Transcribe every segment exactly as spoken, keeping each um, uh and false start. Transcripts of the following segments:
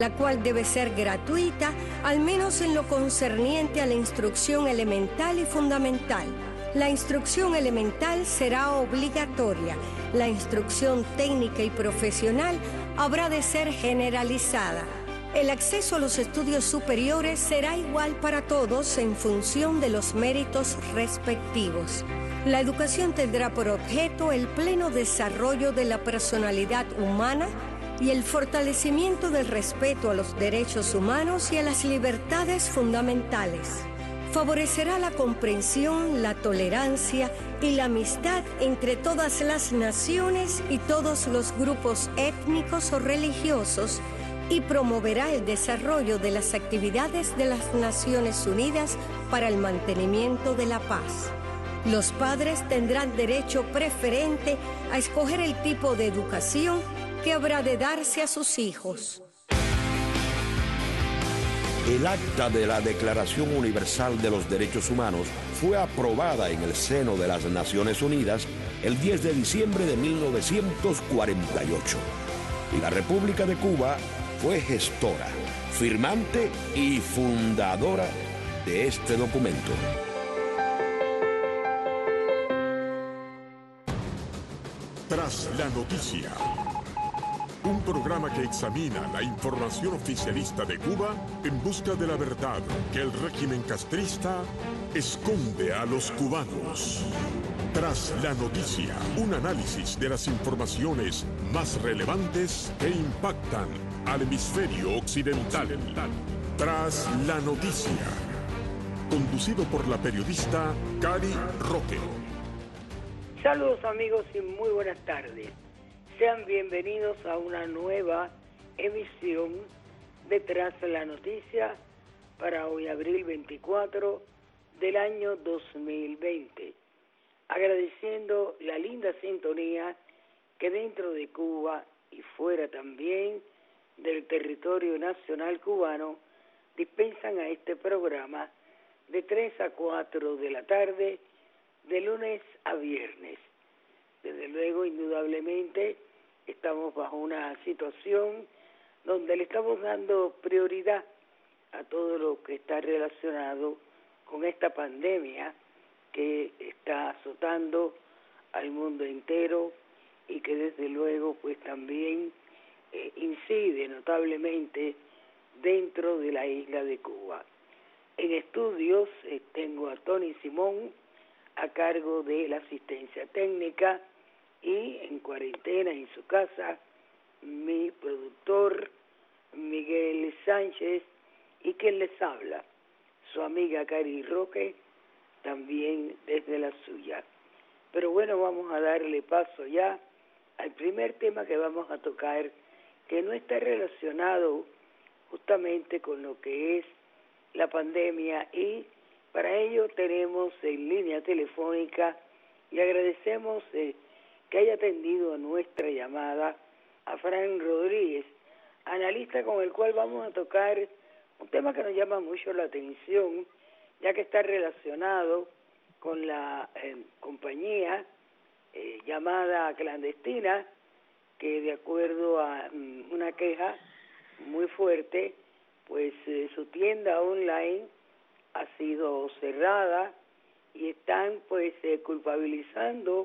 la cual debe ser gratuita, al menos en lo concerniente a la instrucción elemental y fundamental. La instrucción elemental será obligatoria. La instrucción técnica y profesional habrá de ser generalizada. El acceso a los estudios superiores será igual para todos en función de los méritos respectivos. La educación tendrá por objeto el pleno desarrollo de la personalidad humana y el fortalecimiento del respeto a los derechos humanos y a las libertades fundamentales. Favorecerá la comprensión, la tolerancia y la amistad entre todas las naciones y todos los grupos étnicos o religiosos y promoverá el desarrollo de las actividades de las Naciones Unidas para el mantenimiento de la paz. Los padres tendrán derecho preferente a escoger el tipo de educación que habrá de darse a sus hijos. El acta de la Declaración Universal de los Derechos Humanos fue aprobada en el seno de las Naciones Unidas el diez de diciembre de mil novecientos cuarenta y ocho. Y la República de Cuba fue gestora, firmante y fundadora de este documento. Tras la noticia, un programa que examina la información oficialista de Cuba en busca de la verdad que el régimen castrista esconde a los cubanos. Tras la noticia, un análisis de las informaciones más relevantes que impactan al hemisferio occidental. Tras la noticia, conducido por la periodista Cari Roque. Saludos amigos y muy buenas tardes. Sean bienvenidos a una nueva emisión de Tras la Noticia para hoy abril veinticuatro del año dos mil veinte. Agradeciendo la linda sintonía que dentro de Cuba y fuera también del territorio nacional cubano dispensan a este programa de tres a cuatro de la tarde, de lunes a viernes. Desde luego, indudablemente, estamos bajo una situación donde le estamos dando prioridad a todo lo que está relacionado con esta pandemia que está azotando al mundo entero y que desde luego pues también eh, incide notablemente dentro de la isla de Cuba. En estudios eh, tengo a Tony Simón a cargo de la asistencia técnica y en cuarentena en su casa mi productor Miguel Sánchez y quien les habla, su amiga Cari Roque, también desde la suya. Pero bueno, vamos a darle paso ya al primer tema que vamos a tocar, que no está relacionado justamente con lo que es la pandemia, y para ello tenemos en línea telefónica y agradecemos eh, que haya atendido a nuestra llamada a Fran Rodríguez, analista con el cual vamos a tocar un tema que nos llama mucho la atención, ya que está relacionado con la eh, compañía eh, llamada clandestina, que de acuerdo a um, una queja muy fuerte, pues eh, su tienda online ha sido cerrada y están pues eh, culpabilizando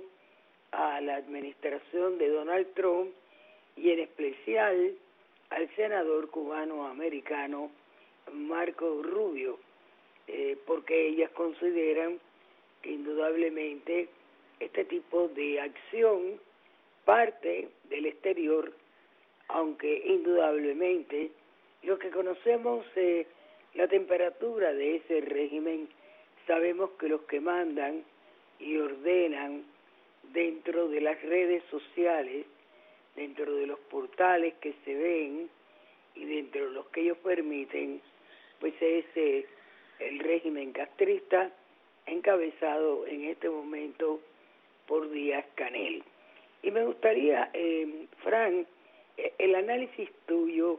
a la administración de Donald Trump y en especial al senador cubano-americano Marco Rubio, eh, porque ellas consideran que indudablemente este tipo de acción parte del exterior, aunque indudablemente lo que conocemos eh, la temperatura de ese régimen, sabemos que los que mandan y ordenan dentro de las redes sociales, dentro de los portales que se ven y dentro de los que ellos permiten, pues es eh, el régimen castrista encabezado en este momento por Díaz-Canel. Y me gustaría, eh, Fran, eh, el análisis tuyo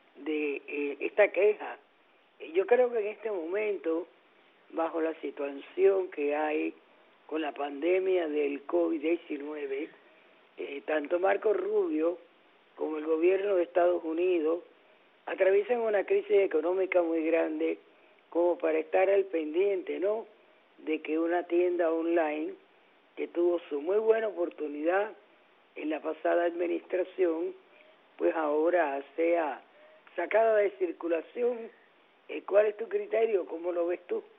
de eh, esta queja. Yo creo que en este momento, bajo la situación que hay con la pandemia del COVID diecinueve, eh, tanto Marco Rubio como el gobierno de Estados Unidos atraviesan una crisis económica muy grande como para estar al pendiente, ¿no?, de que una tienda online que tuvo su muy buena oportunidad en la pasada administración, pues ahora sea sacada de circulación. ¿Cuál es tu criterio? ¿Cómo lo ves tú?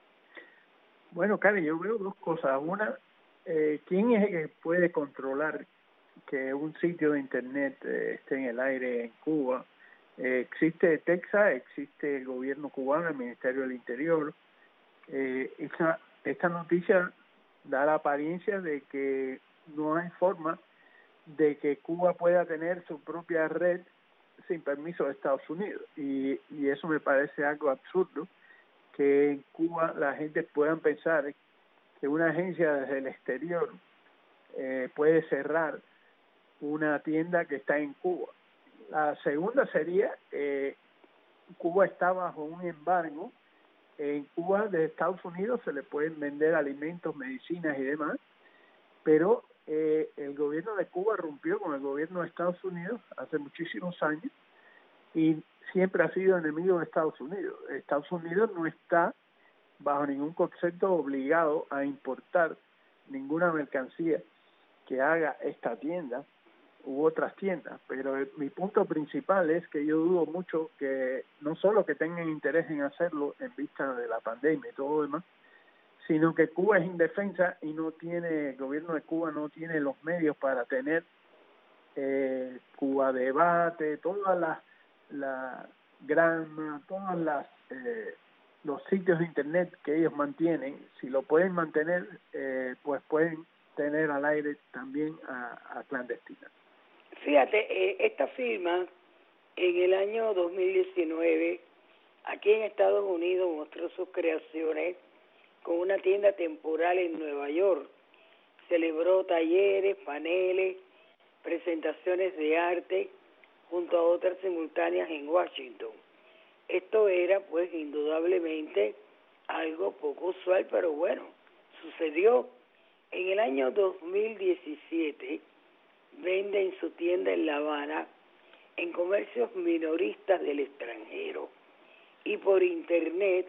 Bueno, Karen, yo veo dos cosas. Una, eh, ¿quién es el que puede controlar que un sitio de internet eh, esté en el aire en Cuba? Eh, existe Texas, existe el gobierno cubano, el Ministerio del Interior. Eh, esta, esta noticia da la apariencia de que no hay forma de que Cuba pueda tener su propia red sin permiso de Estados Unidos. Y, y eso me parece algo absurdo, que en Cuba la gente pueda pensar que una agencia desde el exterior eh, puede cerrar una tienda que está en Cuba. La segunda sería, eh, Cuba está bajo un embargo. En Cuba, de Estados Unidos, se le pueden vender alimentos, medicinas y demás, pero eh, el gobierno de Cuba rompió con el gobierno de Estados Unidos hace muchísimos años y siempre ha sido enemigo de Estados Unidos. Estados Unidos no está bajo ningún concepto obligado a importar ninguna mercancía que haga esta tienda u otras tiendas, pero el, mi punto principal es que yo dudo mucho que no solo que tengan interés en hacerlo en vista de la pandemia y todo lo demás, sino que Cuba es indefensa y no tiene, el gobierno de Cuba no tiene los medios para tener eh, Cuba Debate, todas las la Granma, todas las eh, los sitios de internet que ellos mantienen. Si lo pueden mantener, eh, pues pueden tener al aire también a, a clandestinas. Fíjate, eh, esta firma en el año dos mil diecinueve aquí en Estados Unidos mostró sus creaciones con una tienda temporal en Nueva York. Celebró talleres, paneles, presentaciones de arte junto a otras simultáneas en Washington. Esto era, pues, indudablemente algo poco usual, pero bueno, sucedió. En el año dos mil diecisiete vende en su tienda en La Habana en comercios minoristas del extranjero y por internet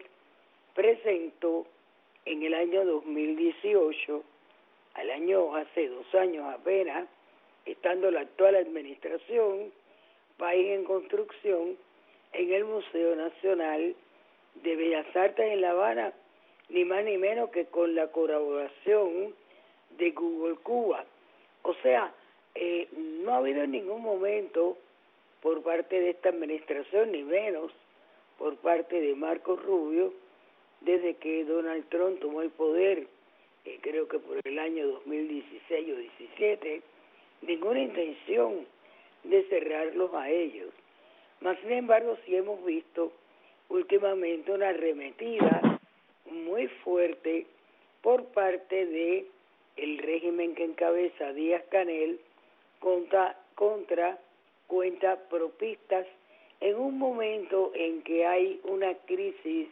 presentó en el año dos mil dieciocho, al año hace dos años apenas, estando la actual administración, país en construcción, en el Museo Nacional de Bellas Artes en La Habana, ni más ni menos que con la colaboración de Google Cuba. O sea, eh, no ha habido en ningún momento por parte de esta administración, ni menos por parte de Marco Rubio, desde que Donald Trump tomó el poder, eh, creo que por el año dos mil dieciséis o diecisiete, ninguna intención de cerrarlos a ellos. Mas, sin embargo, sí hemos visto últimamente una arremetida muy fuerte por parte de el régimen que encabeza Díaz-Canel contra, contra cuentas propistas en un momento en que hay una crisis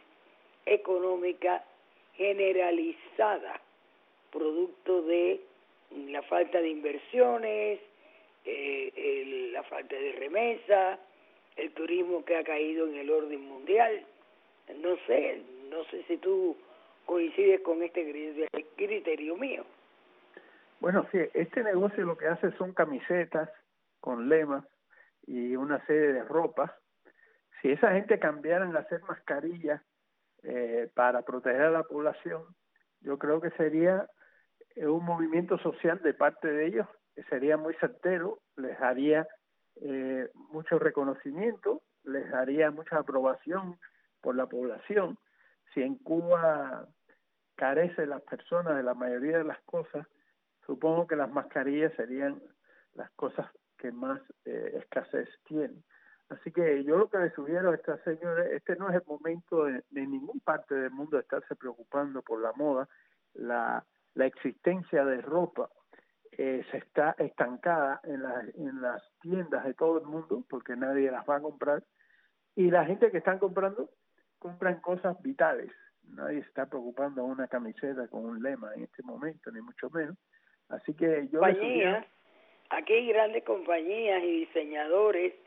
económica generalizada, producto de la falta de inversiones, eh, el, la falta de remesa, el turismo que ha caído en el orden mundial. No sé, no sé si tú coincides con este criterio mío. Bueno, sí, este negocio lo que hace son camisetas con lemas y una serie de ropas. Si esa gente cambiaran a hacer mascarillas eh, para proteger a la población, yo creo que sería un movimiento social de parte de ellos, que sería muy certero, les haría eh, mucho reconocimiento, les daría mucha aprobación por la población. Si en Cuba carecen las personas de la mayoría de las cosas, supongo que las mascarillas serían las cosas que más eh, escasez tienen. Así que yo lo que les sugiero a estas señores, este no es el momento de, de ningún parte del mundo de estarse preocupando por la moda. La, la existencia de ropa eh, se está estancada en, la, en las tiendas de todo el mundo porque nadie las va a comprar, y la gente que están comprando compran cosas vitales. Nadie se está preocupando de una camiseta con un lema en este momento, ni mucho menos. Así que yo les sugiero... Aquí hay grandes compañías y diseñadores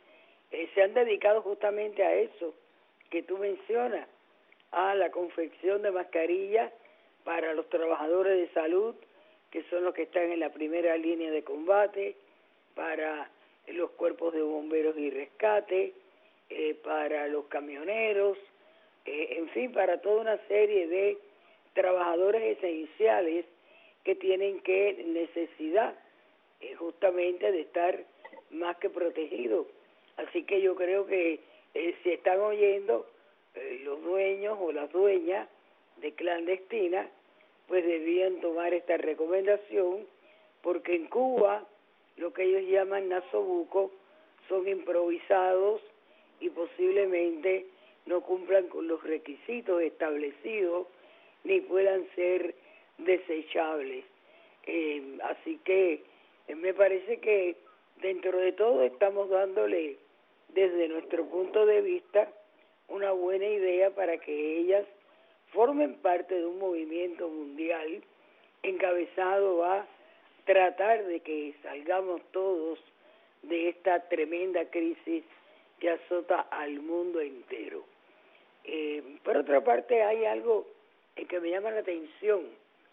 eh, se han dedicado justamente a eso que tú mencionas, a la confección de mascarillas para los trabajadores de salud, que son los que están en la primera línea de combate, para los cuerpos de bomberos y rescate, eh, para los camioneros, eh, en fin, para toda una serie de trabajadores esenciales que tienen que necesidad eh, justamente de estar más que protegidos. Así que yo creo que eh, si están oyendo eh, los dueños o las dueñas de clandestinas, pues debían tomar esta recomendación, porque en Cuba lo que ellos llaman nasobucos son improvisados y posiblemente no cumplan con los requisitos establecidos ni puedan ser desechables. Eh, así que eh, me parece que dentro de todo estamos dándole desde nuestro punto de vista una buena idea para que ellas formen parte de un movimiento mundial encabezado a tratar de que salgamos todos de esta tremenda crisis que azota al mundo entero. Eh, por otra parte, hay algo eh, que me llama la atención,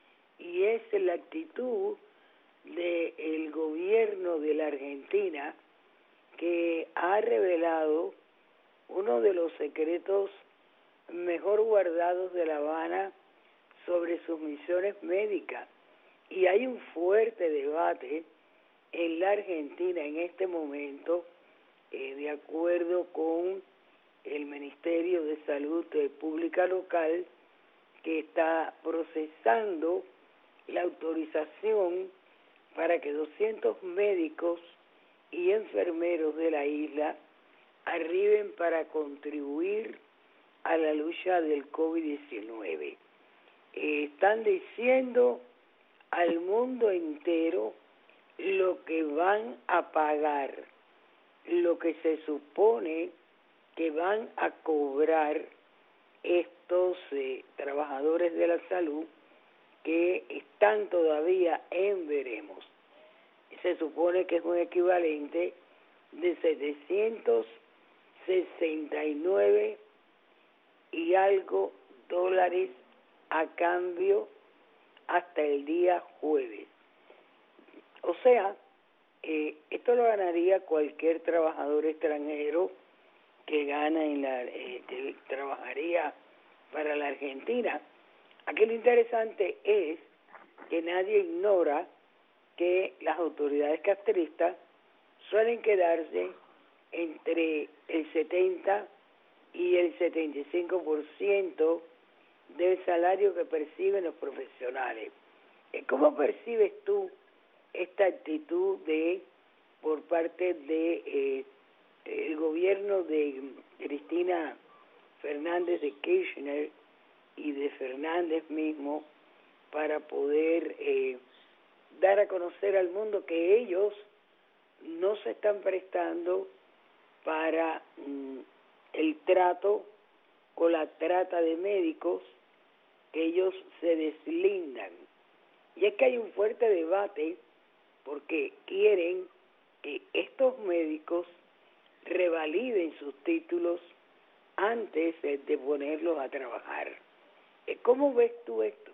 y es la actitud del gobierno de la Argentina, que ha revelado uno de los secretos mejor guardados de La Habana sobre sus misiones médicas. Y hay un fuerte debate en la Argentina en este momento, eh, de acuerdo con el Ministerio de Salud Pública Local, que está procesando la autorización para que doscientos médicos y enfermeros de la isla arriben para contribuir a la lucha del COVID diecinueve. Eh, están diciendo al mundo entero lo que van a pagar, lo que se supone que van a cobrar estos eh, trabajadores de la salud que están todavía en veremos. Se supone que es un equivalente de setecientos sesenta y nueve y algo dólares a cambio hasta el día jueves. O sea, eh, esto lo ganaría cualquier trabajador extranjero que gana en la, eh, que trabajaría para la Argentina. Aquí lo interesante es que nadie ignora que las autoridades castristas suelen quedarse entre el setenta y el setenta y cinco por ciento del salario que perciben los profesionales. ¿Cómo percibes tú esta actitud de por parte de eh, el gobierno de Cristina Fernández de Kirchner y de Fernández mismo para poder eh, dar a conocer al mundo que ellos no se están prestando para mm, el trato con la trata de médicos, que ellos se deslindan? Y es que hay un fuerte debate porque quieren que estos médicos revaliden sus títulos antes de ponerlos a trabajar. ¿Cómo ves tú esto?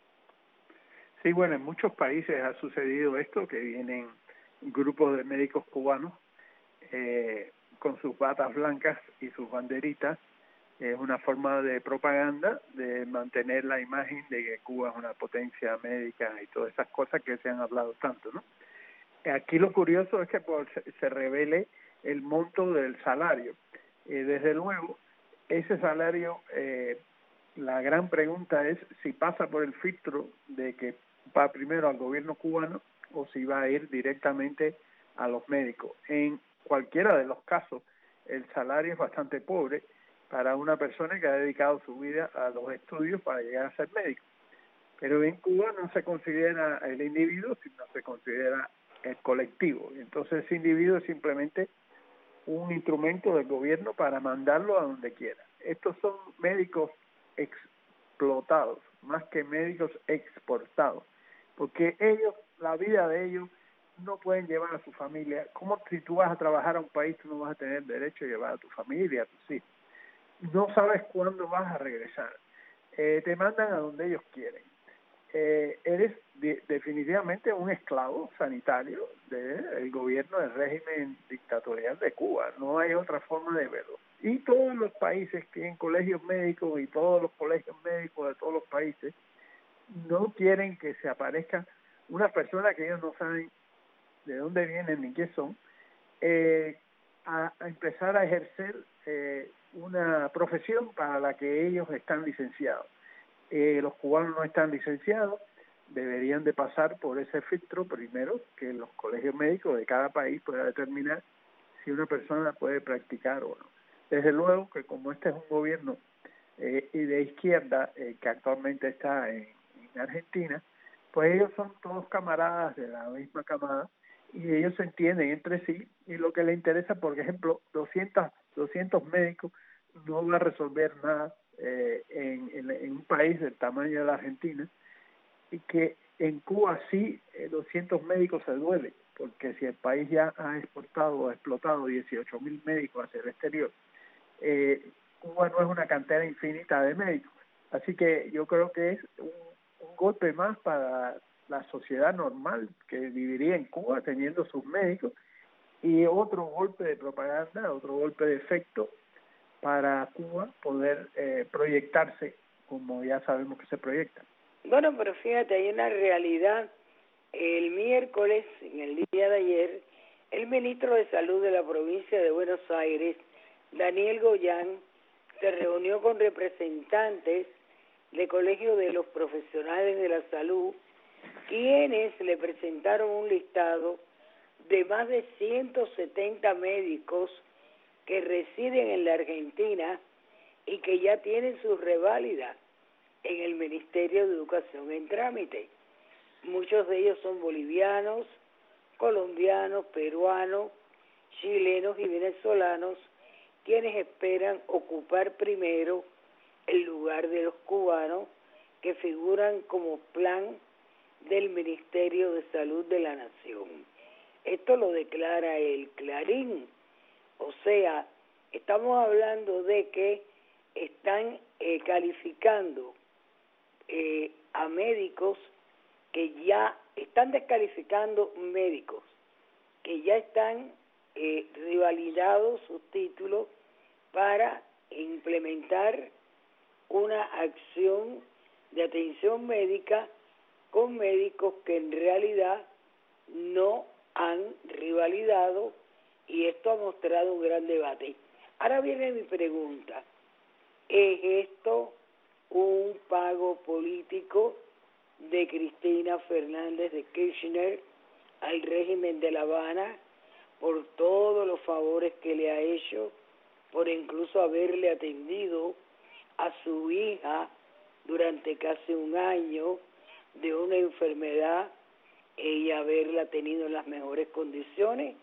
Sí, bueno, en muchos países ha sucedido esto, que vienen grupos de médicos cubanos eh, con sus batas blancas y sus banderitas. Es una forma de propaganda, de mantener la imagen de que Cuba es una potencia médica y todas esas cosas que se han hablado tanto, ¿no? Aquí lo curioso es que por, se revele el monto del salario. Eh, desde luego, ese salario, eh, la gran pregunta es si pasa por el filtro de que va primero al gobierno cubano o si va a ir directamente a los médicos. En cualquiera de los casos, el salario es bastante pobre para una persona que ha dedicado su vida a los estudios para llegar a ser médico. Pero en Cuba no se considera el individuo, sino se considera el colectivo. Entonces ese individuo es simplemente un instrumento del gobierno para mandarlo a donde quiera. Estos son médicos explotados, más que médicos exportados, porque ellos, la vida de ellos no pueden llevar a su familia. ¿Cómo si tú vas a trabajar a un país, tú no vas a tener derecho a llevar a tu familia, a tus hijos? No sabes cuándo vas a regresar. Eh, te mandan a donde ellos quieren. Eh, eres de, definitivamente un esclavo sanitario del gobierno del régimen dictatorial de Cuba. No hay otra forma de verlo. Y todos los países tienen colegios médicos y todos los colegios médicos de todos los países no quieren que se aparezca una persona que ellos no saben de dónde vienen ni qué son, eh, a, a empezar a ejercer eh, una profesión para la que ellos están licenciados. Eh, los cubanos no están licenciados, deberían de pasar por ese filtro primero, que los colegios médicos de cada país puedan determinar si una persona puede practicar o no. Desde luego que como este es un gobierno eh, y de izquierda eh, que actualmente está en, en Argentina, pues ellos son todos camaradas de la misma camada y ellos se entienden entre sí, y lo que les interesa, por ejemplo, doscientos, doscientos médicos no va a resolver nada eh, en, en, en un país del tamaño de la Argentina, y que en Cuba sí eh, doscientos médicos se duele, porque si el país ya ha exportado o explotado dieciocho mil médicos hacia el exterior, eh, Cuba no es una cantera infinita de médicos. Así que yo creo que es un, un golpe más para la sociedad normal que viviría en Cuba teniendo sus médicos, y otro golpe de propaganda, otro golpe de efecto para Cuba poder eh, proyectarse como ya sabemos que se proyecta. Bueno, pero fíjate, hay una realidad. El miércoles, en el día de ayer, el ministro de Salud de la provincia de Buenos Aires, Daniel Goyán, se reunió con representantes del Colegio de los Profesionales de la Salud, quienes le presentaron un listado de más de ciento setenta médicos que residen en la Argentina y que ya tienen su reválida en el Ministerio de Educación en trámite. Muchos de ellos son bolivianos, colombianos, peruanos, chilenos y venezolanos, quienes esperan ocupar primero el lugar de los cubanos que figuran como plan del Ministerio de Salud de la Nación. Esto lo declara el Clarín. O sea, estamos hablando de que están eh, calificando eh, a médicos que ya están descalificando médicos que ya están eh, revalidados sus títulos para implementar una acción de atención médica con médicos que en realidad no han revalidado, y esto ha mostrado un gran debate. Ahora viene mi pregunta: ¿es esto un pago político de Cristina Fernández de Kirchner al régimen de La Habana por todos los favores que le ha hecho, por incluso haberle atendido a su hija durante casi un año de una enfermedad y haberla tenido en las mejores condiciones?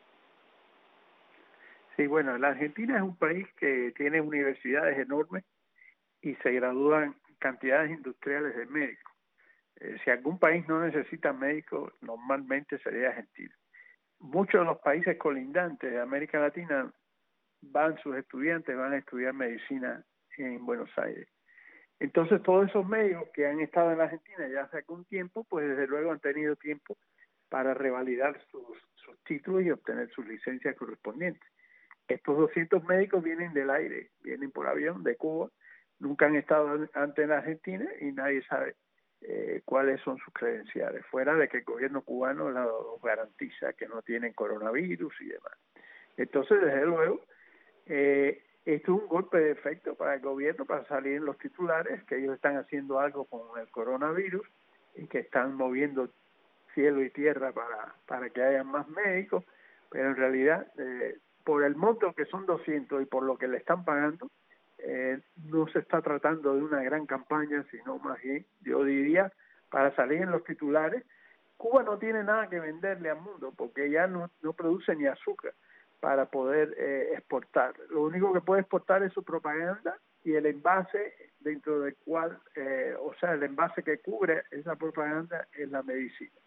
Sí, bueno, la Argentina es un país que tiene universidades enormes y se gradúan cantidades industriales de médicos. Eh, si algún país no necesita médicos, normalmente sería Argentina. Muchos de los países colindantes de América Latina van sus estudiantes, van a estudiar medicina en Buenos Aires. Entonces, todos esos médicos que han estado en la Argentina ya hace algún tiempo, pues desde luego han tenido tiempo para revalidar sus, sus títulos y obtener sus licencias correspondientes. Estos doscientos médicos vienen del aire, vienen por avión de Cuba, nunca han estado antes en la Argentina y nadie sabe eh, cuáles son sus credenciales, fuera de que el gobierno cubano los garantiza que no tienen coronavirus y demás. Entonces, desde luego, eh, esto es un golpe de efecto para el gobierno, para salir en los titulares, que ellos están haciendo algo con el coronavirus y que están moviendo cielo y tierra para, para que haya más médicos, pero en realidad, eh, por el monto que son doscientos y por lo que le están pagando, eh, no se está tratando de una gran campaña, sino más bien, yo diría, para salir en los titulares. Cuba no tiene nada que venderle al mundo porque ya no, no produce ni azúcar para poder eh, exportar. Lo único que puede exportar es su propaganda y el envase dentro del cual, eh, o sea, el envase que cubre esa propaganda es la medicina.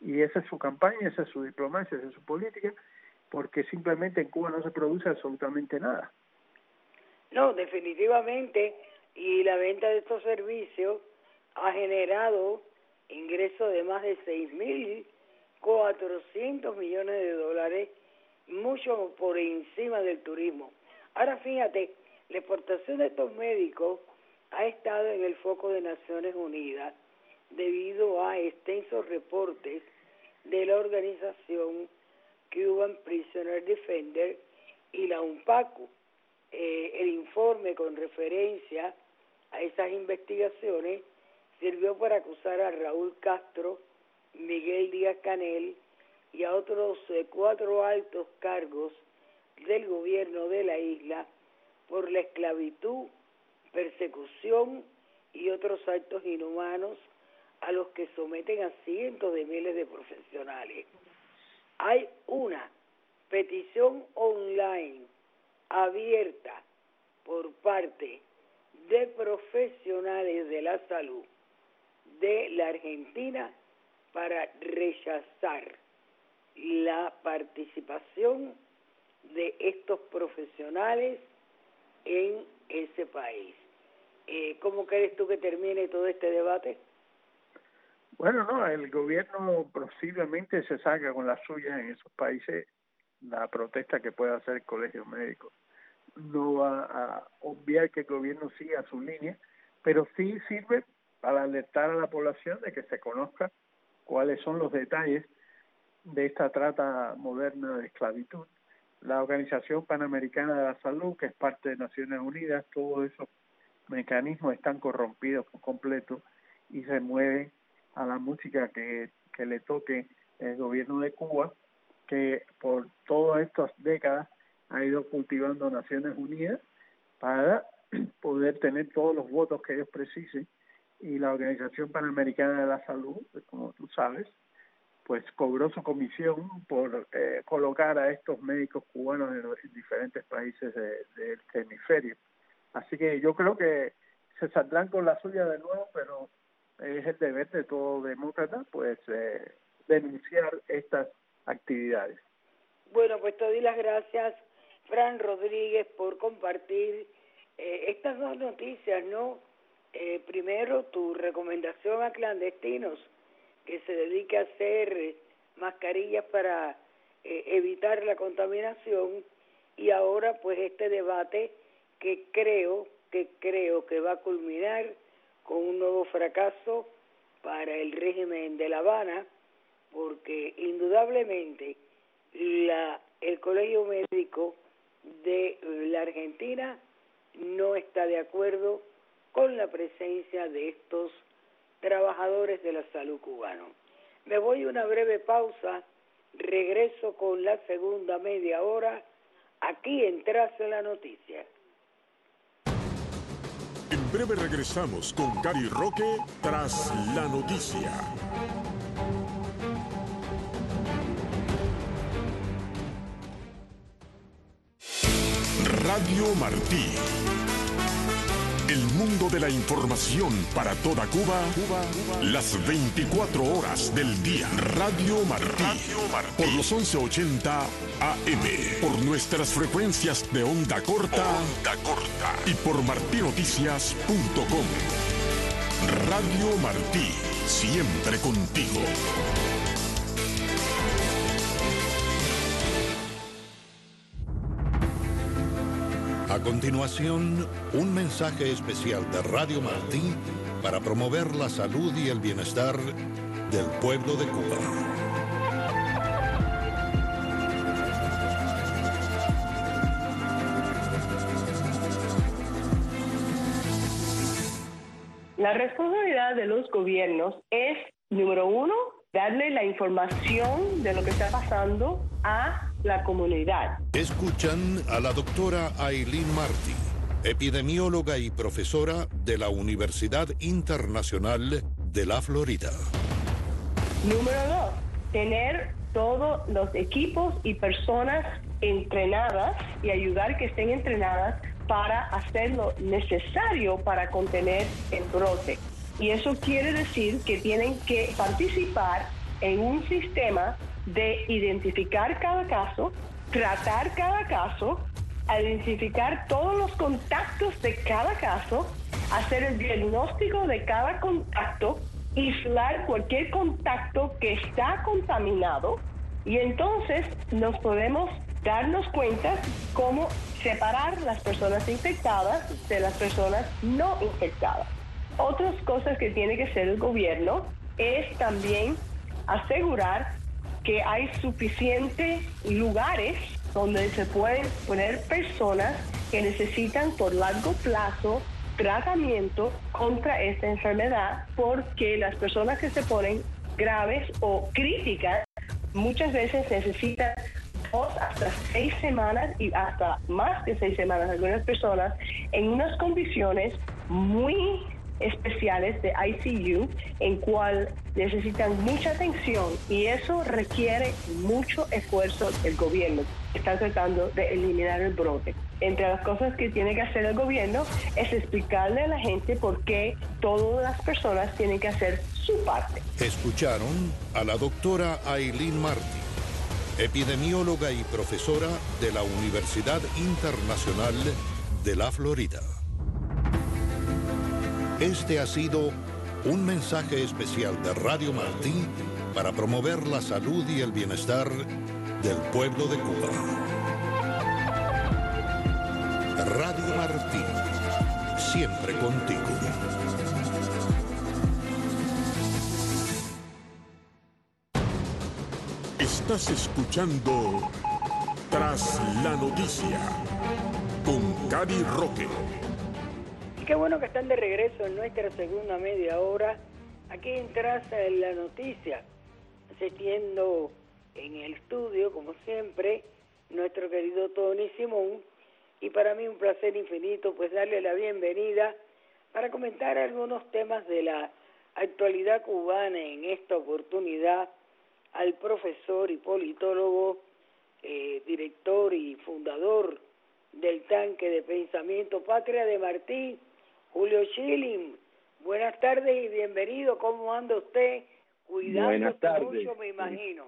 Y esa es su campaña, esa es su diplomacia, esa es su política, porque simplemente en Cuba no se produce absolutamente nada. No, definitivamente, y la venta de estos servicios ha generado ingresos de más de seis mil cuatrocientos millones de dólares, mucho por encima del turismo. Ahora fíjate, la exportación de estos médicos ha estado en el foco de Naciones Unidas debido a extensos reportes de la organización Cuban Prisoner Defender y la UNPACU. Eh, el informe con referencia a esas investigaciones sirvió para acusar a Raúl Castro, Miguel Díaz-Canel y a otros eh, cuatro altos cargos del gobierno de la isla por la esclavitud, persecución y otros actos inhumanos a los que someten a cientos de miles de profesionales. Hay una petición online abierta por parte de profesionales de la salud de la Argentina para rechazar la participación de estos profesionales en ese país. Eh, ¿Cómo crees tú que termine todo este debate? Bueno, no, el gobierno posiblemente se salga con la suya en esos países. La protesta que pueda hacer el colegio médico no va a obviar que el gobierno siga su línea, pero sí sirve para alertar a la población de que se conozca cuáles son los detalles de esta trata moderna de esclavitud. La Organización Panamericana de la Salud, que es parte de Naciones Unidas, todos esos mecanismos están corrompidos por completo y se mueven a la música que, que le toque el gobierno de Cuba, que por todas estas décadas ha ido cultivando Naciones Unidas para poder tener todos los votos que ellos precisen, y la Organización Panamericana de la Salud, como tú sabes, pues cobró su comisión por eh, colocar a estos médicos cubanos en, en diferentes países de, de este hemisferio. Así que yo creo que se saldrán con la suya de nuevo, pero es el deber de todo demócrata pues eh, denunciar estas actividades. Bueno, pues te doy las gracias, Fran Rodríguez, por compartir eh, estas dos noticias, ¿no? Eh, primero, tu recomendación a clandestinos que se dedique a hacer eh, mascarillas para eh, evitar la contaminación, y ahora pues este debate que creo que creo que va a culminar con un nuevo fracaso para el régimen de La Habana, porque indudablemente la el Colegio Médico de la Argentina no está de acuerdo con la presencia de estos trabajadores de la salud cubano. Me voy a una breve pausa, regreso con la segunda media hora aquí en Tras la Noticia. En breve regresamos con Gary Roque Tras la Noticia. Radio Martí. El mundo de la información para toda Cuba, Cuba, Cuba, las veinticuatro horas del día. Radio Martí. Radio Martí. Por los once ochenta A M. Por nuestras frecuencias de onda corta. Onda corta. Y por martinoticias punto com. Radio Martí. Siempre contigo. A continuación, un mensaje especial de Radio Martí para promover la salud y el bienestar del pueblo de Cuba. La responsabilidad de los gobiernos es, número uno, darle la información de lo que está pasando a la comunidad. Escuchan a la doctora Aileen Martí, epidemióloga y profesora de la Universidad Internacional de la Florida. Número dos, tener todos los equipos y personas entrenadas y ayudar que estén entrenadas para hacer lo necesario para contener el brote. Y eso quiere decir que tienen que participar en un sistema de identificar cada caso, tratar cada caso, identificar todos los contactos de cada caso, hacer el diagnóstico de cada contacto, aislar cualquier contacto que está contaminado, y entonces nos podemos darnos cuenta cómo separar las personas infectadas de las personas no infectadas. Otras cosas que tiene que hacer el gobierno es también asegurar que hay suficientes lugares donde se pueden poner personas que necesitan por largo plazo tratamiento contra esta enfermedad, porque las personas que se ponen graves o críticas muchas veces necesitan dos hasta seis semanas y hasta más de seis semanas algunas personas en unas condiciones muy especiales de I C U en cual necesitan mucha atención, y eso requiere mucho esfuerzo del gobierno. Está tratando de eliminar el brote. Entre las cosas que tiene que hacer el gobierno es explicarle a la gente por qué todas las personas tienen que hacer su parte. Escucharon a la doctora Aileen Martí, epidemióloga y profesora de la Universidad Internacional de la Florida. Este ha sido un mensaje especial de Radio Martí para promover la salud y el bienestar del pueblo de Cuba. Radio Martí, siempre contigo. Estás escuchando Tras la Noticia con Cari Roque. Qué bueno que están de regreso en nuestra segunda media hora, aquí en Tras la Noticia, asistiendo en el estudio, como siempre, nuestro querido Tony Simón, y para mí un placer infinito pues darle la bienvenida para comentar algunos temas de la actualidad cubana en esta oportunidad al profesor y politólogo, eh, director y fundador del Tanque de Pensamiento Patria de Martí, Julio Schilling. Buenas tardes y bienvenido. ¿Cómo anda usted? Cuidándose mucho, me imagino.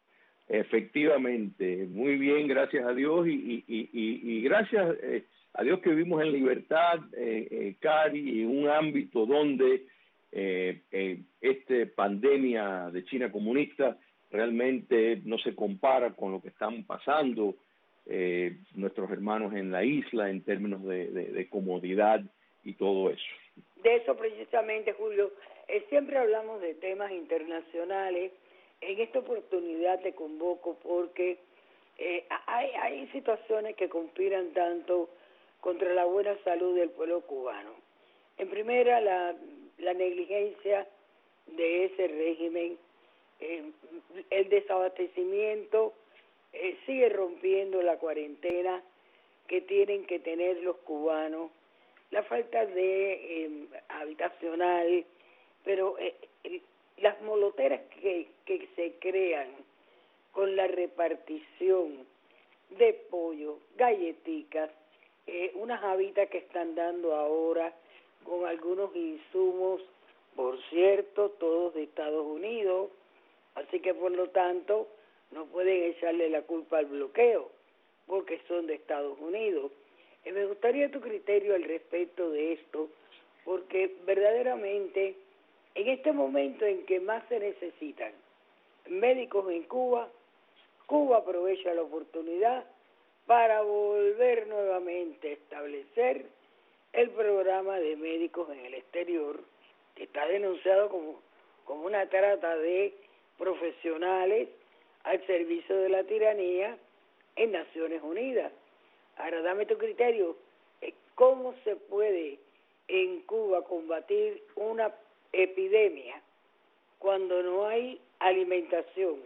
Efectivamente, muy bien, gracias a Dios, y, y, y, y gracias eh, a Dios que vivimos en libertad, eh, eh, Cari, en un ámbito donde eh, eh, esta pandemia de China comunista realmente no se compara con lo que están pasando eh, nuestros hermanos en la isla en términos de, de, de comodidad y todo eso. De eso precisamente, Julio, eh, siempre hablamos de temas internacionales. En esta oportunidad te convoco porque eh, hay, hay situaciones que conspiran tanto contra la buena salud del pueblo cubano. En primera, la, la negligencia de ese régimen, eh, el desabastecimiento eh, sigue rompiendo la cuarentena que tienen que tener los cubanos, la falta de eh, habitacional, pero eh, las moloteras que, que se crean con la repartición de pollo, galletitas, eh, unas habitas que están dando ahora con algunos insumos, por cierto, todos de Estados Unidos, así que por lo tanto no pueden echarle la culpa al bloqueo, porque son de Estados Unidos. Eh, me gustaría tu criterio al respecto de esto, porque verdaderamente en este momento en que más se necesitan médicos en Cuba, Cuba aprovecha la oportunidad para volver nuevamente a establecer el programa de médicos en el exterior, que está denunciado como, como una trata de profesionales al servicio de la tiranía en Naciones Unidas. Ahora, dame tu criterio, ¿cómo se puede en Cuba combatir una epidemia cuando no hay alimentación,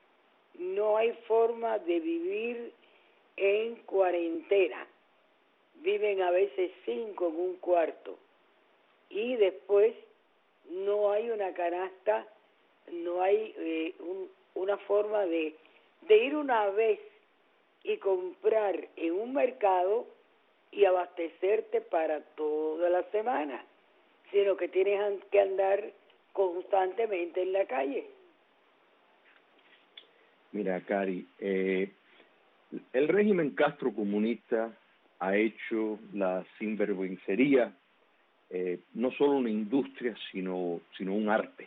no hay forma de vivir en cuarentena? Viven a veces cinco en un cuarto y después no hay una canasta, no hay eh, un, una forma de, de ir una vez y comprar en un mercado y abastecerte para toda la semana, sino que tienes que andar constantemente en la calle. Mira, Cari, eh, el régimen castrocomunista ha hecho la sinvergüencería eh, no solo una industria, sino, sino un arte.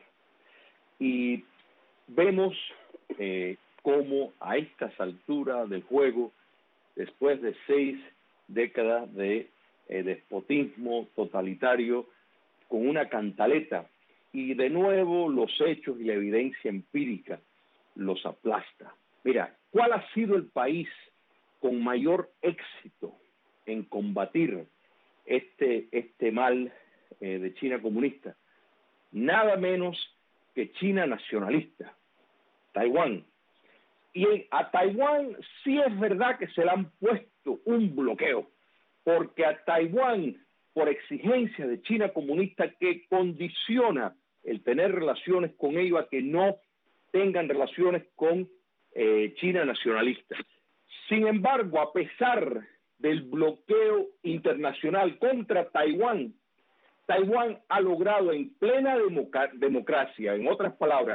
Y vemos eh, cómo a estas alturas del juego, después de seis décadas de eh, despotismo totalitario, con una cantaleta, y de nuevo los hechos y la evidencia empírica los aplasta. Mira, ¿cuál ha sido el país con mayor éxito en combatir este, este mal eh, de China comunista? Nada menos que China nacionalista, Taiwán. Y en, a Taiwán sí es verdad que se le han puesto un bloqueo, porque a Taiwán, por exigencia de China comunista que condiciona el tener relaciones con ellos a que no tengan relaciones con eh, China nacionalista. Sin embargo, a pesar del bloqueo internacional contra Taiwán, Taiwán ha logrado en plena democ- democracia, en otras palabras,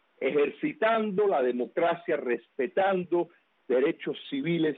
ejercitando la democracia, respetando derechos civiles,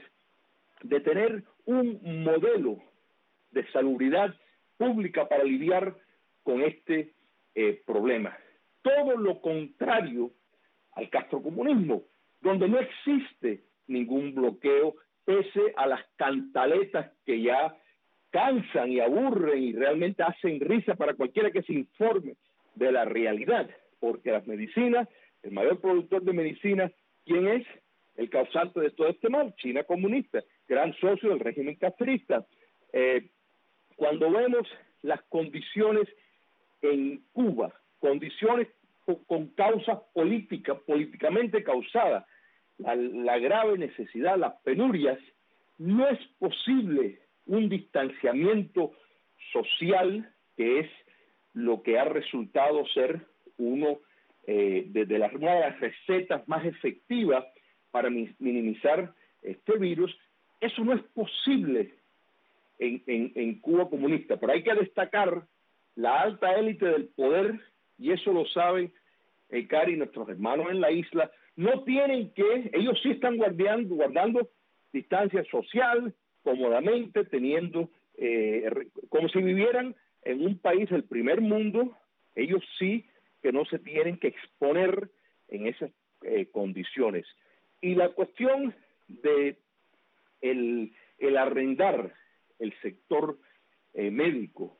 de tener un modelo de salubridad pública para lidiar con este eh, problema. Todo lo contrario al castrocomunismo, donde no existe ningún bloqueo, pese a las cantaletas que ya cansan y aburren y realmente hacen risa para cualquiera que se informe de la realidad, porque las medicinas, el mayor productor de medicinas, ¿quién es? El causante de todo este mal, China comunista, gran socio del régimen castrista. Eh, cuando vemos las condiciones en Cuba, condiciones con, con causas políticas, políticamente causadas, la, la grave necesidad, las penurias, no es posible un distanciamiento social, que es lo que ha resultado ser uno eh, de, de las, una de las recetas más efectivas para mi, minimizar este virus. Eso no es posible en, en, en Cuba comunista, pero hay que destacar la alta élite del poder, y eso lo saben eh, Cari y nuestros hermanos en la isla. No tienen que, ellos sí están guardando, guardando distancia social, cómodamente, teniendo, eh, como si vivieran en un país del primer mundo. Ellos sí que no se tienen que exponer en esas eh, condiciones. Y la cuestión de el, el arrendar el sector eh, médico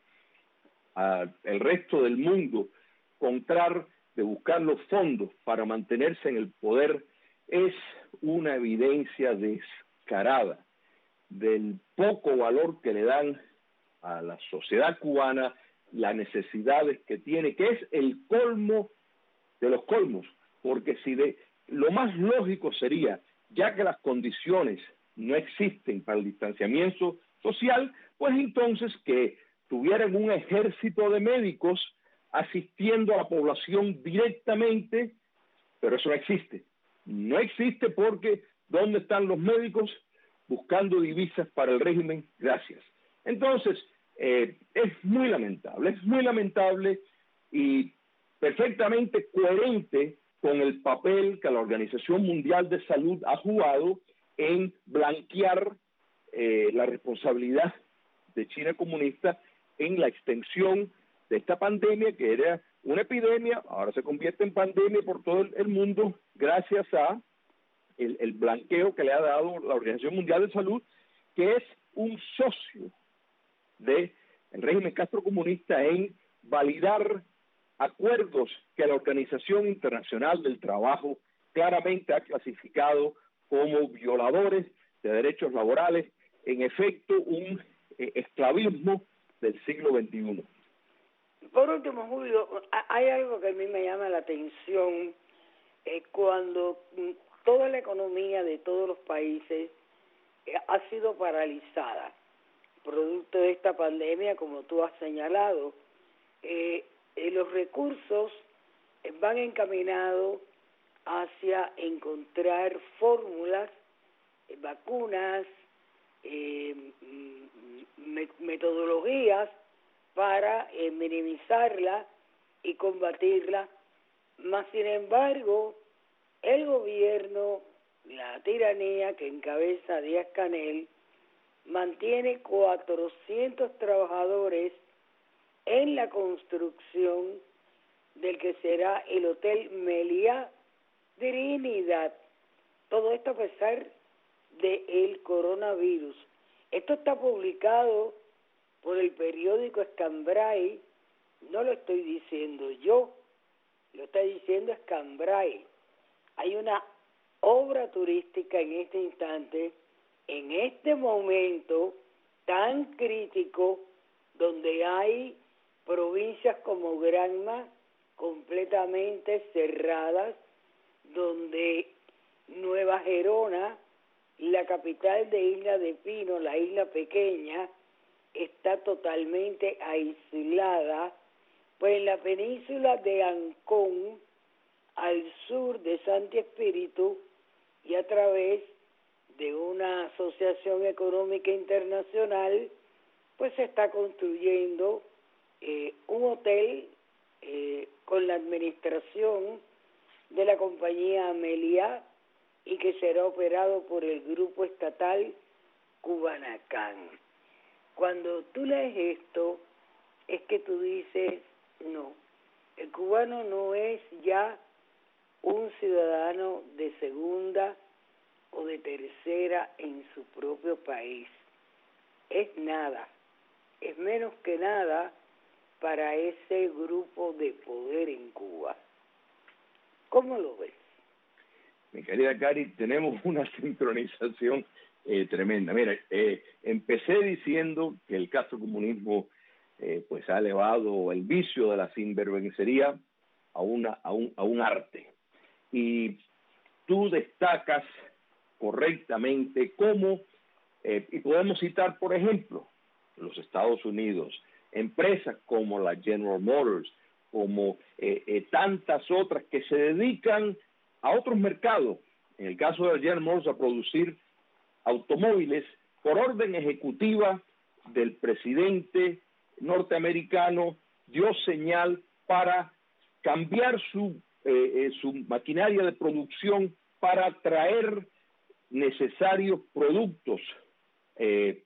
al resto del mundo, contrar de buscar los fondos para mantenerse en el poder, es una evidencia descarada del poco valor que le dan a la sociedad cubana, las necesidades que tiene, que es el colmo de los colmos, porque si de lo más lógico sería, ya que las condiciones no existen para el distanciamiento social, pues entonces que tuvieran un ejército de médicos asistiendo a la población directamente, pero eso no existe. No existe porque ¿dónde están los médicos? Buscando divisas para el régimen, gracias. Entonces, eh, es muy lamentable, es muy lamentable y perfectamente coherente con el papel que la Organización Mundial de Salud ha jugado en blanquear eh, la responsabilidad de China comunista en la extensión de esta pandemia, que era una epidemia, ahora se convierte en pandemia por todo el mundo gracias a el, el blanqueo que le ha dado la Organización Mundial de Salud, que es un socio del régimen castrocomunista en validar acuerdos que la Organización Internacional del Trabajo claramente ha clasificado como violadores de derechos laborales, en efecto un eh, esclavismo del siglo veintiuno. Por último, Julio, hay algo que a mí me llama la atención, eh, cuando toda la economía de todos los países eh, ha sido paralizada, producto de esta pandemia, como tú has señalado, eh, eh, los recursos eh, van encaminados hacia encontrar fórmulas, eh, vacunas, eh, me, metodologías para eh, minimizarla y combatirla, mas sin embargo el gobierno, la tiranía que encabeza Díaz-Canel, mantiene cuatrocientos trabajadores en la construcción del que será el Hotel Meliá Trinidad. Todo esto a pesar del coronavirus. Esto está publicado por el periódico Escambray, no lo estoy diciendo yo, lo está diciendo Escambray. Hay una obra turística en este instante, en este momento tan crítico, donde hay provincias como Granma completamente cerradas, donde Nueva Gerona, la capital de Isla de Pino, la isla pequeña, está totalmente aislada, pues en la península de Ancón, al sur de Santi Espíritu, y a través de una asociación económica internacional, pues se está construyendo eh, un hotel eh, con la administración de la compañía Meliá y que será operado por el grupo estatal Cubanacán. Cuando tú lees esto, es que tú dices, no, el cubano no es ya un ciudadano de segunda o de tercera en su propio país. Es nada, es menos que nada para ese grupo de poder en Cuba. ¿Cómo lo ves? Mi querida Cari, tenemos una sincronización eh, tremenda. Mira, eh, empecé diciendo que el castrocomunismo eh, pues ha elevado el vicio de la sinvergüencería a, una, a, un, a un arte. Y tú destacas correctamente cómo, eh, y podemos citar, por ejemplo, los Estados Unidos, empresas como la General Motors, como eh, eh, tantas otras que se dedican a otros mercados, en el caso de la General Motors, a producir automóviles por orden ejecutiva del presidente norteamericano, dio señal para cambiar su, eh, eh, su maquinaria de producción para traer necesarios productos eh,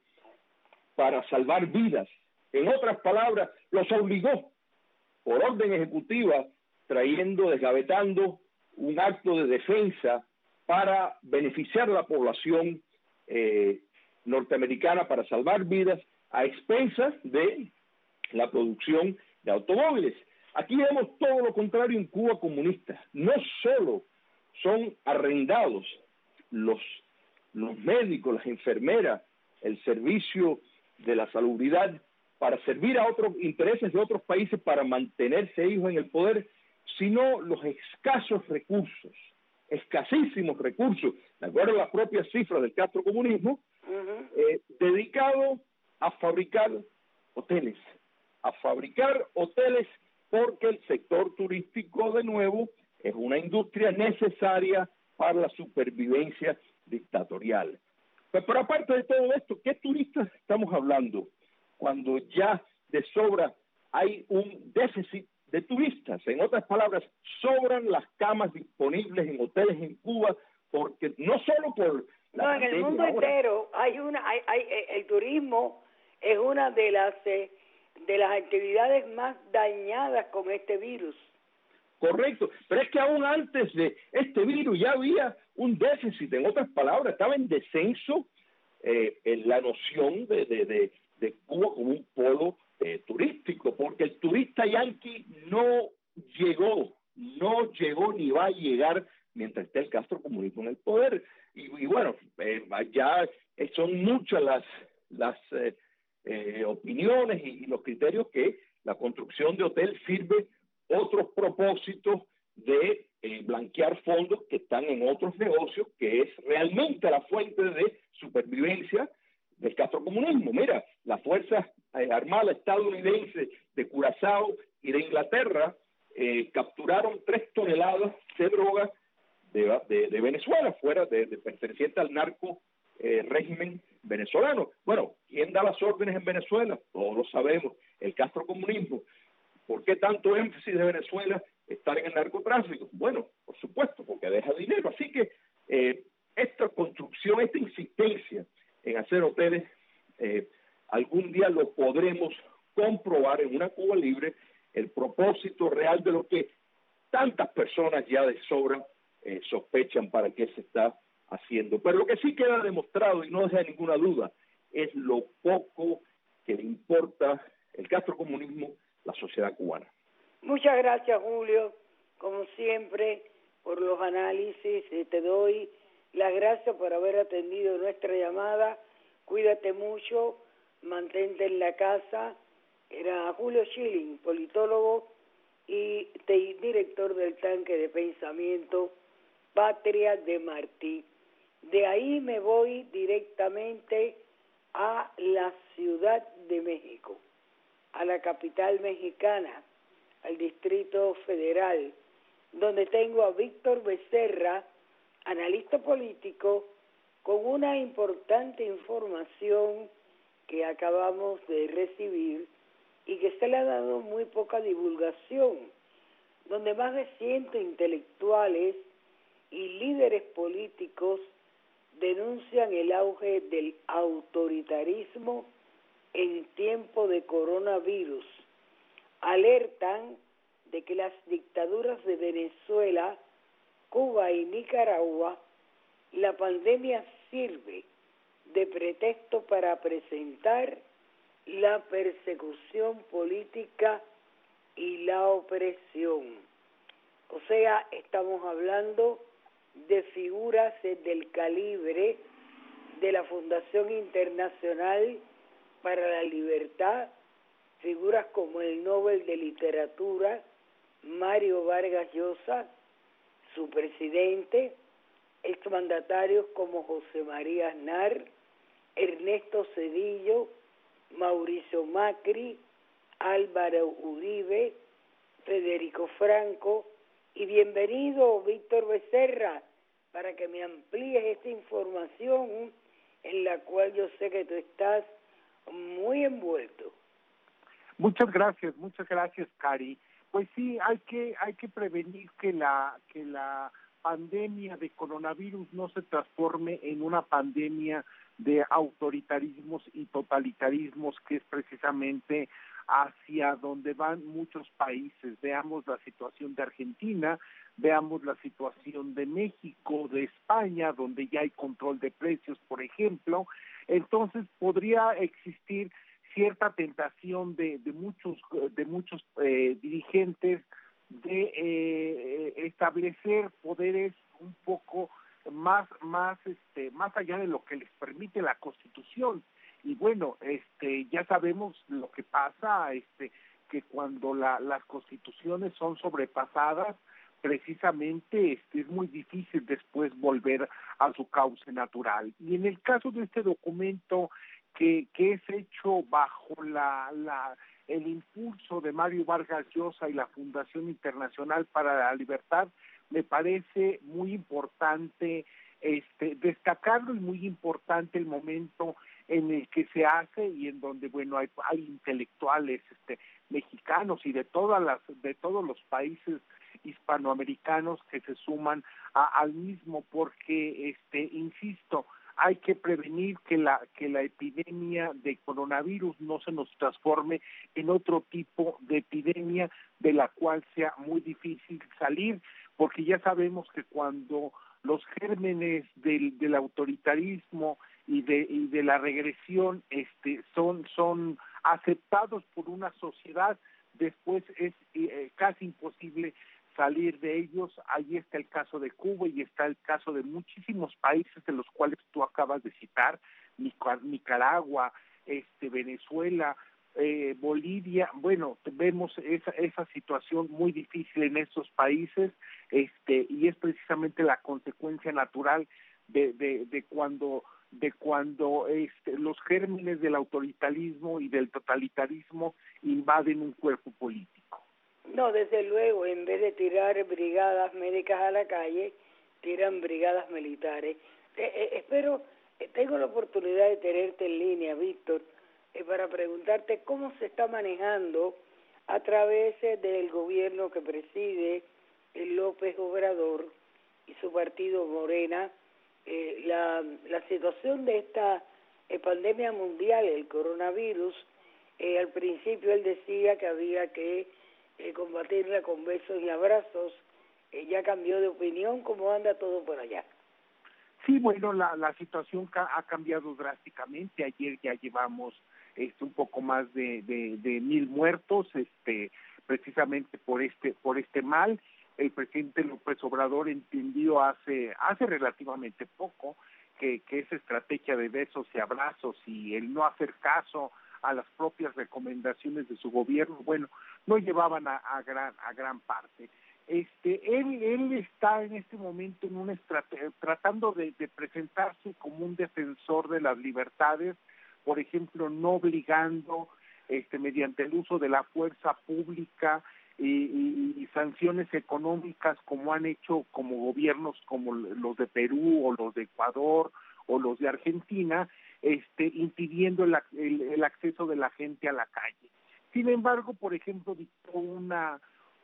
para salvar vidas. En otras palabras, los obligó por orden ejecutiva, trayendo, desgavetando un acto de defensa para beneficiar a la población eh, norteamericana, para salvar vidas a expensas de la producción de automóviles. Aquí vemos todo lo contrario en Cuba comunista. No solo son arrendados los, los médicos, las enfermeras, el servicio de la salubridad para servir a otros intereses de otros países para mantenerse ellos en el poder, sino los escasos recursos, escasísimos recursos, de acuerdo a las propias cifras del castrocomunismo, uh-huh. eh, dedicado a fabricar hoteles, a fabricar hoteles porque el sector turístico, de nuevo, es una industria necesaria para la supervivencia dictatorial. Pero, pero aparte de todo esto, ¿qué turistas estamos hablando? Cuando ya de sobra hay un déficit de turistas. En otras palabras, sobran las camas disponibles en hoteles en Cuba, porque no solo por la no, en el mundo ahora, entero hay una, hay, hay, el turismo es una de las eh, de las actividades más dañadas con este virus. Correcto, pero es que aún antes de este virus ya había un déficit. En otras palabras, estaba en descenso eh, en la noción de, de, de, de Cuba como un polo eh, turístico, porque el turista yanqui no llegó, no llegó ni va a llegar mientras esté el castrocomunismo en el poder. Y, y bueno, eh, ya son muchas las, las eh, eh, opiniones y, y los criterios que la construcción de hotel sirve otros propósitos de eh, blanquear fondos que están en otros negocios, que es realmente la fuente de supervivencia del castrocomunismo. Mira, las fuerzas eh, armadas estadounidenses de Curazao y de Inglaterra eh, capturaron tres toneladas de drogas de, de, de Venezuela, fuera de, de perteneciente al narco eh, régimen venezolano. Bueno, ¿quién da las órdenes en Venezuela? Todos lo sabemos, el castrocomunismo. ¿Por qué tanto énfasis de Venezuela estar en el narcotráfico? Bueno, por supuesto, porque deja dinero. Así que eh, esta construcción, esta insistencia en hacer hoteles, eh, algún día lo podremos comprobar en una Cuba libre, el propósito real de lo que tantas personas ya de sobra eh, sospechan para qué se está haciendo. Pero lo que sí queda demostrado, y no deja ninguna duda, es lo poco que le importa el castrocomunismo, la sociedad cubana. Muchas gracias, Julio, como siempre, por los análisis. Te doy las gracias por haber atendido nuestra llamada. Cuídate mucho, mantente en la casa. Era Julio Schilling, politólogo y director del Tanque de Pensamiento Patria de Martí. De ahí me voy directamente a la Ciudad de México, a la capital mexicana, al Distrito Federal, donde tengo a Víctor Becerra, analista político, con una importante información que acabamos de recibir y que se le ha dado muy poca divulgación, donde más de cien intelectuales y líderes políticos denuncian el auge del autoritarismo en tiempo de coronavirus. Alertan de que las dictaduras de Venezuela, Cuba y Nicaragua, la pandemia sirve de pretexto para presentar la persecución política y la opresión. O sea, estamos hablando de figuras del calibre de la Fundación Internacional para la Libertad, figuras como el Nobel de Literatura, Mario Vargas Llosa, su presidente, exmandatarios como José María Aznar, Ernesto Zedillo, Mauricio Macri, Álvaro Uribe, Federico Franco, y bienvenido Víctor Becerra, para que me amplíes esta información en la cual yo sé que tú estás muy envuelto. Muchas gracias, muchas gracias, Cari. Pues sí, hay que hay que prevenir que la que la pandemia de coronavirus no se transforme en una pandemia de autoritarismos y totalitarismos, que es precisamente hacia donde van muchos países. Veamos la situación de Argentina, veamos la situación de México, de España, donde ya hay control de precios, por ejemplo. Entonces podría existir cierta tentación de, de muchos de muchos eh, dirigentes de eh, establecer poderes un poco más más este más allá de lo que les permite la Constitución. Y bueno, este ya sabemos lo que pasa, este que cuando la, las constituciones son sobrepasadas, precisamente este, es muy difícil después volver a su cauce natural. Y en el caso de este documento que, que es hecho bajo la, la el impulso de Mario Vargas Llosa y la Fundación Internacional para la Libertad, me parece muy importante este destacarlo, y muy importante el momento en el que se hace y en donde bueno hay, hay intelectuales este mexicanos y de todas las de todos los países hispanoamericanos que se suman a, al mismo, porque este insisto, hay que prevenir que la que la epidemia de coronavirus no se nos transforme en otro tipo de epidemia de la cual sea muy difícil salir, porque ya sabemos que cuando los gérmenes del, del autoritarismo y de y de la regresión este son son aceptados por una sociedad, después es eh, casi imposible salir de ellos. Ahí está el caso de Cuba y está el caso de muchísimos países de los cuales tú acabas de citar, Nicaragua, este Venezuela, eh, Bolivia. Bueno, vemos esa esa situación muy difícil en estos países, este y es precisamente la consecuencia natural de de, de cuando de cuando este, los gérmenes del autoritarismo y del totalitarismo invaden un cuerpo político. No, desde luego, en vez de tirar brigadas médicas a la calle, tiran brigadas militares. Eh, eh, espero, eh, tengo la oportunidad de tenerte en línea, Víctor, eh, para preguntarte cómo se está manejando a través del gobierno que preside el López Obrador y su partido Morena, eh, la, la situación de esta eh, pandemia mundial, el coronavirus. Eh, al principio él decía que había que eh, combatirla con besos y abrazos. Eh, ya cambió de opinión. ¿Cómo anda todo por allá? Sí, bueno, la, la situación ca- ha cambiado drásticamente. Ayer ya llevamos este un poco más de, de, de mil muertos, este precisamente por este por este mal. El presidente López Obrador entendió hace hace relativamente poco que, que esa estrategia de besos y abrazos y el no hacer caso a las propias recomendaciones de su gobierno, bueno, no llevaban a, a gran a gran parte. Este, él, él está en este momento en una estrate- tratando de, de presentarse como un defensor de las libertades, por ejemplo, no obligando, este, mediante el uso de la fuerza pública y, y, y sanciones económicas como han hecho como gobiernos como los de Perú o los de Ecuador o los de Argentina, este, impidiendo el, el, el acceso de la gente a la calle. Sin embargo, por ejemplo, dictó una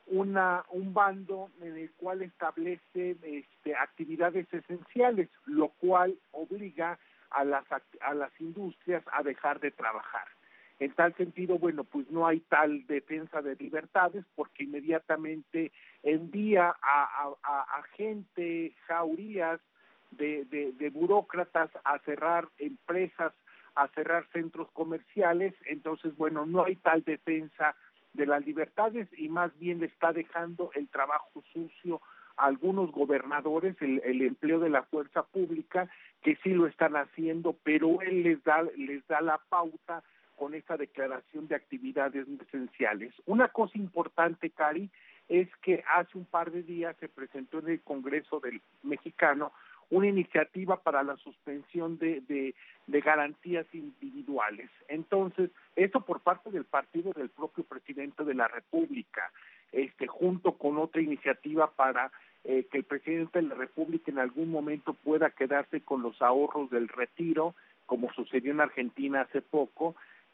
una un bando en el cual establece este, actividades esenciales, lo cual obliga a las a las industrias a dejar de trabajar. En tal sentido, bueno, pues no hay tal defensa de libertades porque inmediatamente envía a, a, a gente, jaurías de, de, de burócratas a cerrar empresas, a cerrar centros comerciales. Entonces, bueno, no hay tal defensa de las libertades y más bien le está dejando el trabajo sucio a algunos gobernadores, el, el empleo de la fuerza pública, que sí lo están haciendo, pero él les da les da la pauta con esta declaración de actividades esenciales. Una cosa importante, Cari, es que hace un par de días se presentó en el Congreso del Mexicano una iniciativa para la suspensión de, de, de garantías individuales. Entonces, eso por parte del partido del propio presidente de la República, este, junto con otra iniciativa para eh, que el presidente de la República en algún momento pueda quedarse con los ahorros del retiro, como sucedió en Argentina hace poco,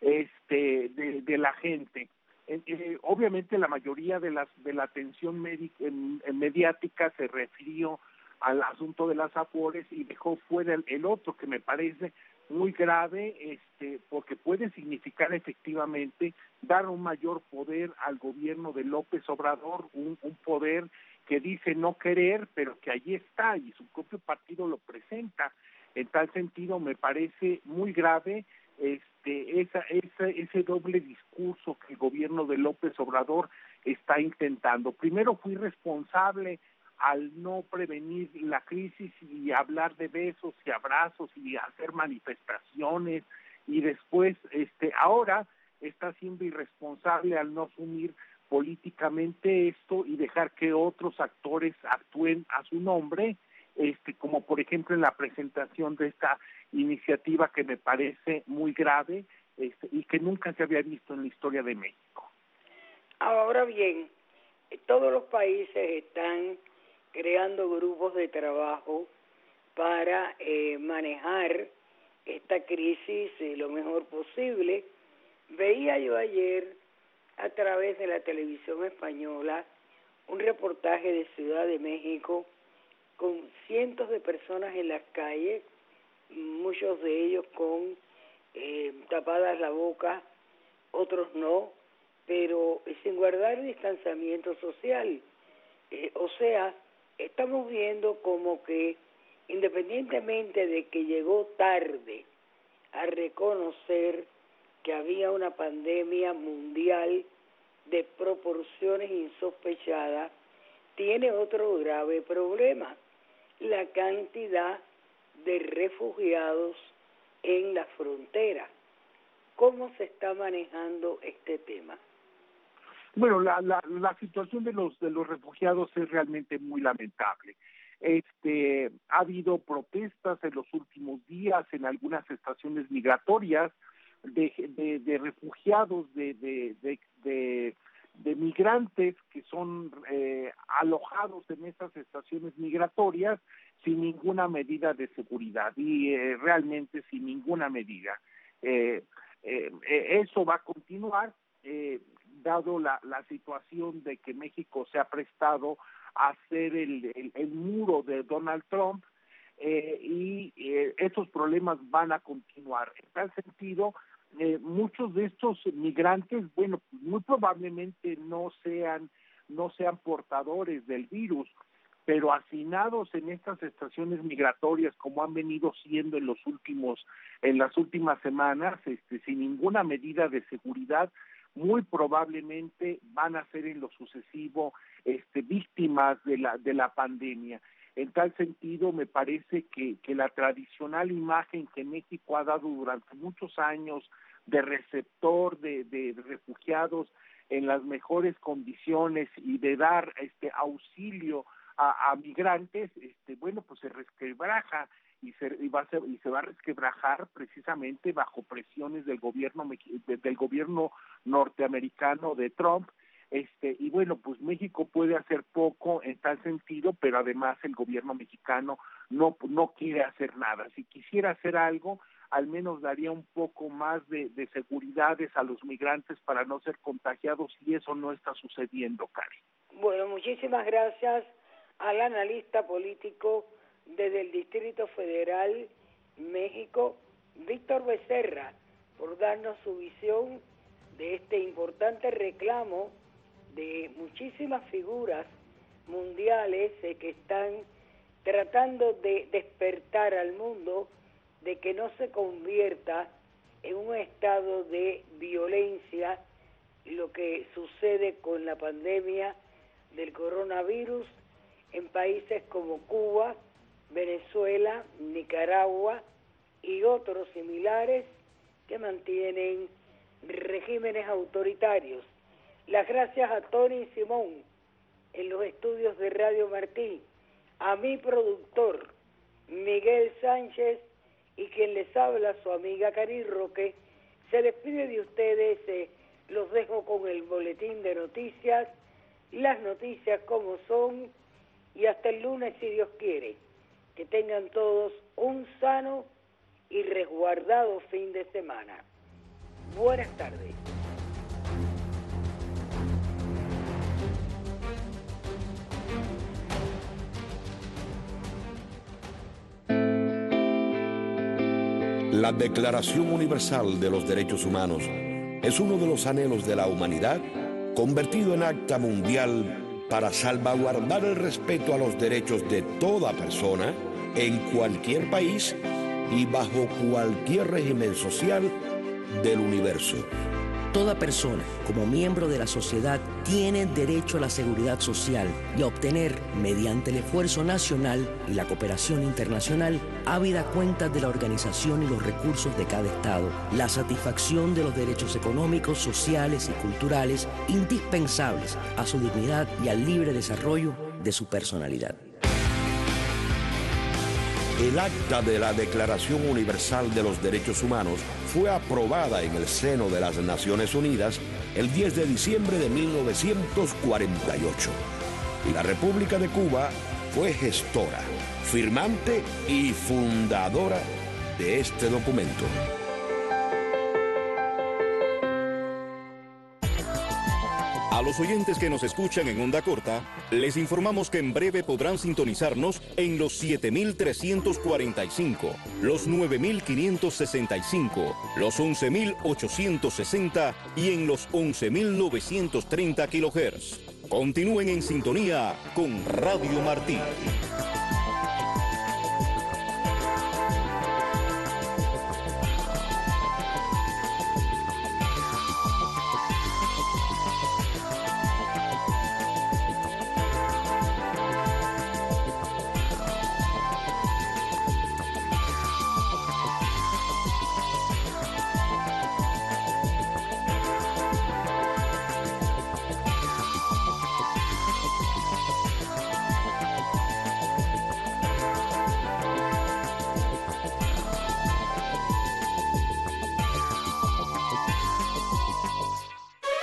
este, de, de la gente. Eh, eh, obviamente la mayoría de las de la atención médica, en, en mediática se refirió al asunto de las afores y dejó fuera el, el otro que me parece muy grave, este, porque puede significar efectivamente dar un mayor poder al gobierno de López Obrador, un, un poder que dice no querer, pero que allí está y su propio partido lo presenta. En tal sentido me parece muy grave este esa, esa ese doble discurso que el gobierno de López Obrador está intentando. Primero fui responsable al no prevenir la crisis y hablar de besos y abrazos y hacer manifestaciones, y después este ahora está siendo irresponsable al no asumir políticamente esto y dejar que otros actores actúen a su nombre, este como por ejemplo en la presentación de esta iniciativa que me parece muy grave, este, y que nunca se había visto en la historia de México. Ahora bien, todos los países están creando grupos de trabajo para eh, manejar esta crisis eh, lo mejor posible. Veía yo ayer a través de la televisión española un reportaje de Ciudad de México con cientos de personas en las calles, muchos de ellos con eh, tapadas la boca, otros no, pero sin guardar distanciamiento social. Eh, o sea, estamos viendo como que independientemente de que llegó tarde a reconocer que había una pandemia mundial de proporciones insospechadas, tiene otro grave problema: la cantidad de refugiados en la frontera. ¿Cómo se está manejando este tema? Bueno, la, la, la situación de los de los refugiados es realmente muy lamentable. Este, ha habido protestas en los últimos días en algunas estaciones migratorias de, de, de refugiados, de, de, de, de, de migrantes que son eh, alojados en esas estaciones migratorias sin ninguna medida de seguridad y eh, realmente sin ninguna medida. Eh, eh, eso va a continuar. Eh, dado la, la situación de que México se ha prestado a hacer el, el, el muro de Donald Trump, eh, y eh, estos problemas van a continuar. En tal sentido, eh, muchos de estos migrantes, bueno, muy probablemente no sean, no sean portadores del virus, pero hacinados en estas estaciones migratorias como han venido siendo en los últimos, en las últimas semanas, este, sin ninguna medida de seguridad, muy probablemente van a ser en lo sucesivo este, víctimas de la de la pandemia. En tal sentido, me parece que, que la tradicional imagen que México ha dado durante muchos años de receptor de, de refugiados en las mejores condiciones y de dar este auxilio a, a migrantes, este, bueno, pues se resquebraja y se, y, va a ser, y se va a resquebrajar precisamente bajo presiones del gobierno del gobierno norteamericano de Trump. Este, y bueno, pues México puede hacer poco en tal sentido, pero además el gobierno mexicano no, no quiere hacer nada. Si quisiera hacer algo, al menos daría un poco más de, de seguridades a los migrantes para no ser contagiados, y eso no está sucediendo, Cari. Bueno, muchísimas gracias al analista político desde el Distrito Federal, México, Víctor Becerra, por darnos su visión de este importante reclamo de muchísimas figuras mundiales eh, que están tratando de despertar al mundo de que no se convierta en un estado de violencia lo que sucede con la pandemia del coronavirus en países como Cuba, Venezuela, Nicaragua y otros similares que mantienen regímenes autoritarios. Las gracias a Tony Simón en los estudios de Radio Martí, a mi productor Miguel Sánchez y quien les habla, su amiga Cari Roque. Se despide de ustedes, eh, los dejo con el boletín de noticias, las noticias como son, y hasta el lunes si Dios quiere. Que tengan todos un sano y resguardado fin de semana. Buenas tardes. La Declaración Universal de los Derechos Humanos es uno de los anhelos de la humanidad convertido en acta mundial para salvaguardar el respeto a los derechos de toda persona en cualquier país y bajo cualquier régimen social del universo. Toda persona, como miembro de la sociedad, tiene derecho a la seguridad social y a obtener, mediante el esfuerzo nacional y la cooperación internacional, ávida cuenta de la organización y los recursos de cada Estado, la satisfacción de los derechos económicos, sociales y culturales indispensables a su dignidad y al libre desarrollo de su personalidad. El acta de la Declaración Universal de los Derechos Humanos fue aprobada en el seno de las Naciones Unidas el diez de diciembre de mil novecientos cuarenta y ocho. Y la República de Cuba fue gestora, firmante y fundadora de este documento. A los oyentes que nos escuchan en onda corta, les informamos que en breve podrán sintonizarnos en los siete mil trescientos cuarenta y cinco, los nueve mil quinientos sesenta y cinco, los once mil ochocientos sesenta y en los once mil novecientos treinta kilohertz. Continúen en sintonía con Radio Martí.